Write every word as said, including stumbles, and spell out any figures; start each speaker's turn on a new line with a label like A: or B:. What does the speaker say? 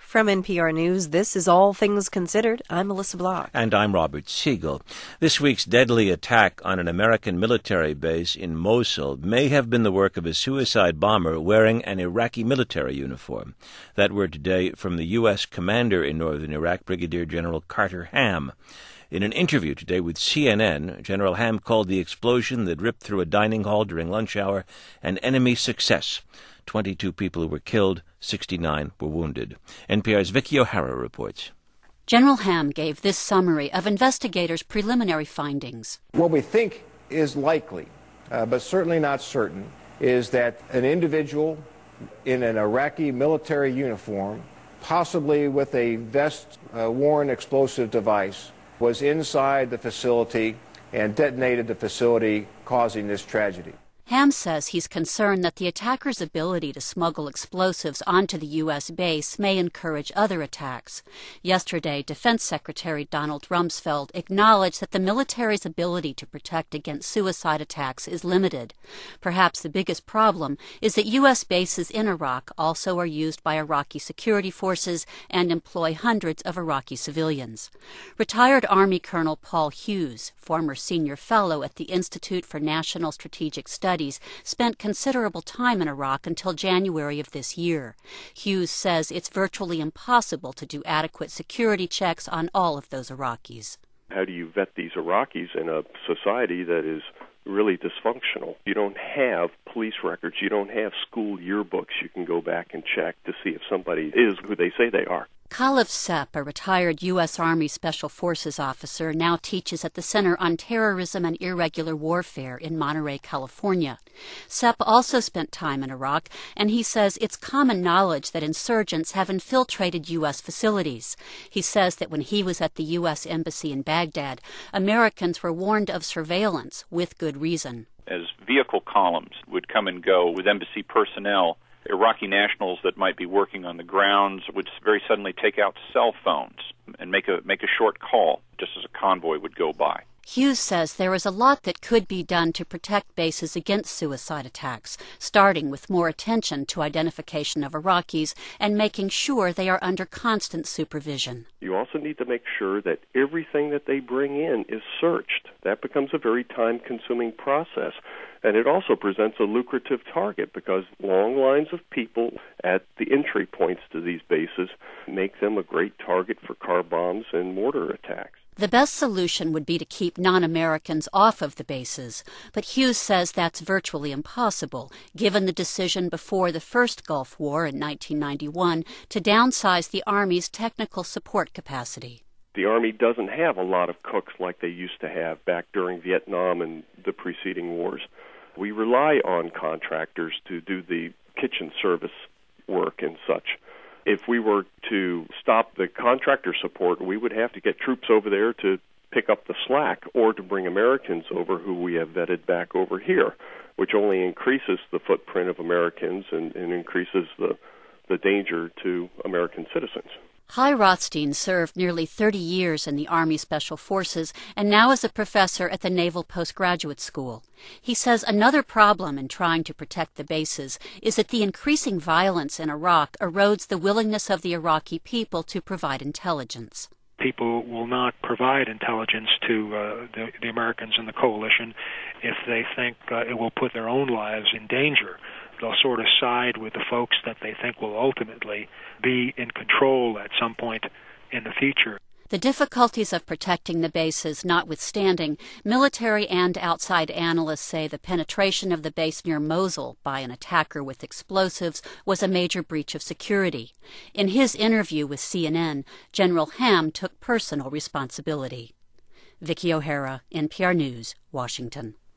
A: From N P R News, this is All Things Considered. I'm Melissa Block.
B: And I'm Robert Siegel. This week's deadly attack on an American military base in Mosul may have been the work of a suicide bomber wearing an Iraqi military uniform. That word today from the U S commander in northern Iraq, Brigadier General Carter Ham. In an interview today with C N N, General Ham called the explosion that ripped through a dining hall during lunch hour an enemy success. twenty-two people were killed, sixty-nine were wounded. N P R's Vicky O'Hara reports.
C: General Ham gave this summary of investigators' preliminary findings.
D: What we think is likely, uh, but certainly not certain, is that an individual in an Iraqi military uniform, possibly with a vest-worn uh, explosive device, was inside the facility and detonated the facility, causing this tragedy.
C: Ham says he's concerned that the attacker's ability to smuggle explosives onto the U S base may encourage other attacks. Yesterday, Defense Secretary Donald Rumsfeld acknowledged that the military's ability to protect against suicide attacks is limited. Perhaps the biggest problem is that U S bases in Iraq also are used by Iraqi security forces and employ hundreds of Iraqi civilians. Retired Army Colonel Paul Hughes, former senior fellow at the Institute for National Strategic Studies, spent considerable time in Iraq until January of this year. Hughes says it's virtually impossible to do adequate security checks on all of those Iraqis.
E: How do you vet these Iraqis in a society that is really dysfunctional? You don't have police records. You don't have school yearbooks you can go back and check to see if somebody is who they say they are.
C: Khalif Sepp, a retired U S. Army Special Forces officer, now teaches at the Center on Terrorism and Irregular Warfare in Monterey, California. Sepp also spent time in Iraq, and he says it's common knowledge that insurgents have infiltrated U S facilities. He says that when he was at the U S. Embassy in Baghdad, Americans were warned of surveillance with good reason.
F: As vehicle columns would come and go with embassy personnel, Iraqi nationals that might be working on the grounds would very suddenly take out cell phones and make a make a short call just as a convoy would go by.
C: Hughes says there is a lot that could be done to protect bases against suicide attacks, starting with more attention to identification of Iraqis and making sure they are under constant supervision.
E: You also need to make sure that everything that they bring in is searched. That becomes a very time-consuming process. And it also presents a lucrative target because long lines of people at the entry points to these bases make them a great target for car bombs and mortar attacks.
C: The best solution would be to keep non-Americans off of the bases, but Hughes says that's virtually impossible, given the decision before the first Gulf War in nineteen ninety-one to downsize the Army's technical support capacity.
E: The Army doesn't have a lot of cooks like they used to have back during Vietnam and the preceding wars. We rely on contractors to do the kitchen service work and such. If we were to stop the contractor support, we would have to get troops over there to pick up the slack or to bring Americans over who we have vetted back over here, which only increases the footprint of Americans and, and increases the, the danger to American citizens.
C: Hy Rothstein served nearly thirty years in the Army Special Forces and now is a professor at the Naval Postgraduate School. He says another problem in trying to protect the bases is that the increasing violence in Iraq erodes the willingness of the Iraqi people to provide intelligence.
G: People will not provide intelligence to uh, the, the Americans and the coalition if they think uh, it will put their own lives in danger. They'll sort of side with the folks that they think will ultimately be in control at some point in the future.
C: The difficulties of protecting the bases notwithstanding, military and outside analysts say the penetration of the base near Mosul by an attacker with explosives was a major breach of security. In his interview with C N N, General Ham took personal responsibility. Vicky O'Hara, N P R News, Washington.